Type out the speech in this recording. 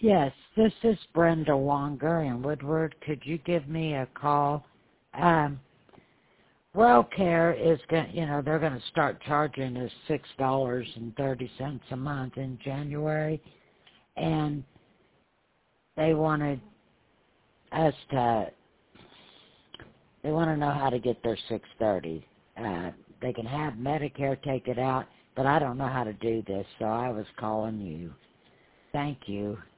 Yes, this is Brenda Wonger in Woodward. Could you give me a call? WellCare is going, they're going to start charging us $6.30 a month in January, and they wanted us to. They want to know how to get their $6.30. They can have Medicare take it out, but I don't know how to do this, so I was calling you. Thank you.